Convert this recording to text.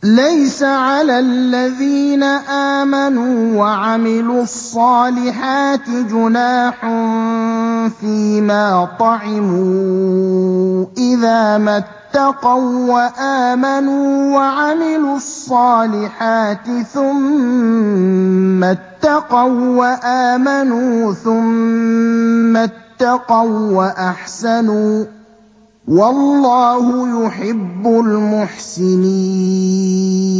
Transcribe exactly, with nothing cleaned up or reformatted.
لَيْسَ عَلَى الَّذِينَ آمَنُوا وَعَمِلُوا الصَّالِحَاتِ جُنَاحٌ فِيمَا طَعِمُوا إِذَا مَا اتَّقَوا وَّآمَنُوا وَعَمِلُوا الصَّالِحَاتِ ثُمَّ اتَّقَوا وَّآمَنُوا ثُمَّ اتَّقَوا وَّأَحْسَنُوا ۗ وَاللَّهُ يُحِبُّ الْمُحْسِنِينَ